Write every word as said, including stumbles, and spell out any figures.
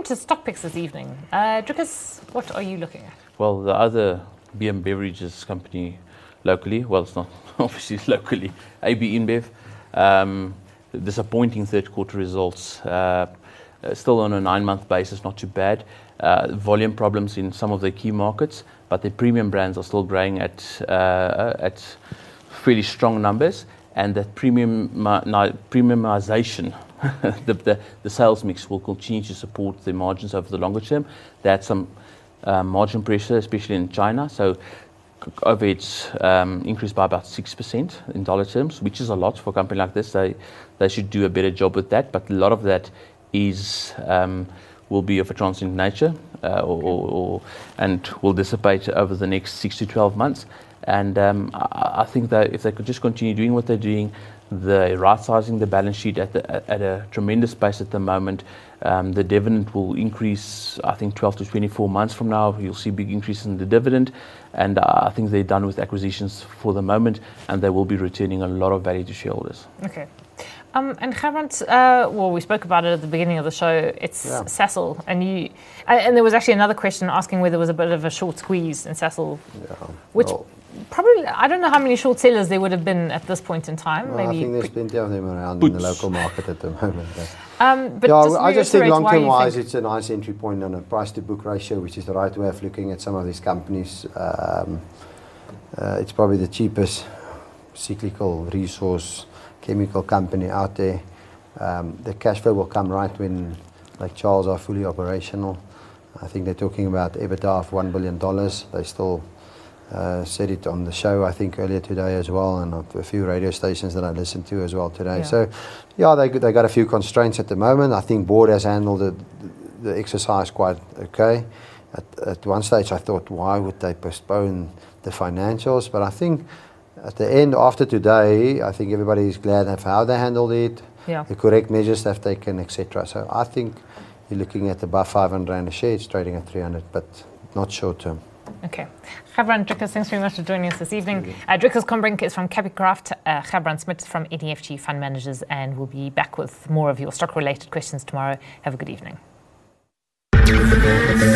to stock picks this evening. Uh, Drickus, what are you looking at? Well, the other beer and beverages company locally, well, it's not obviously locally, A B InBev, um, disappointing third quarter results. Uh, still on a nine-month basis, not too bad. Uh, volume problems in some of the key markets, but the premium brands are still growing at uh, at fairly strong numbers, and that premium premiumization, the, the the sales mix will continue to support the margins over the longer term. They had some uh, margin pressure, especially in China, so overheads um, increased by about six percent in dollar terms, which is a lot for a company like this. They they should do a better job with that, but a lot of that is um, will be of a transient nature, uh, or, or, or and will dissipate over the next six to twelve months. And um, I, I think that if they could just continue doing what they're doing, the right-sizing the balance sheet at the, at a tremendous pace at the moment, um, the dividend will increase. I think twelve to twenty-four months from now, you'll see big increase in the dividend. And uh, I think they're done with acquisitions for the moment, and they will be returning a lot of value to shareholders. Okay. Um, and Gerbrand, uh, well, we spoke about it at the beginning of the show. It's yeah. Sasol, and you, and there was actually another question asking whether there was a bit of a short squeeze in Sasol, yeah. which well, probably, I don't know how many short sellers there would have been at this point in time. Well, Maybe I think there's plenty of them around Boots. in the local market at the moment. Um, but yeah, just I just think long-term wise, think it's a nice entry point on a price-to-book ratio, which is the right way of looking at some of these companies. Um, uh, it's probably the cheapest cyclical resource chemical company out there. Um, the cash flow will come right when Lake Charles are fully operational. I think they're talking about EBITDA of one billion dollars. They still uh, said it on the show, I think, earlier today as well, and a few radio stations that I listened to as well today. Yeah. So, yeah, they they got a few constraints at the moment. I think board has handled the, the exercise quite okay. At, at one stage, I thought, why would they postpone the financials? But I think at the end, after today, I think everybody is glad of how they handled it, yeah. the correct measures they've taken, et cetera. So I think you're looking at above five hundred rand a share. It's trading at three hundred, but not short term. Okay. Gerbrand Drickus, thanks very much for joining us this evening. Uh, Drickus Combrink is from Capicraft, uh, Gerbrand Smit from E D F G Fund Managers, and we'll be back with more of your stock-related questions tomorrow. Have a good evening.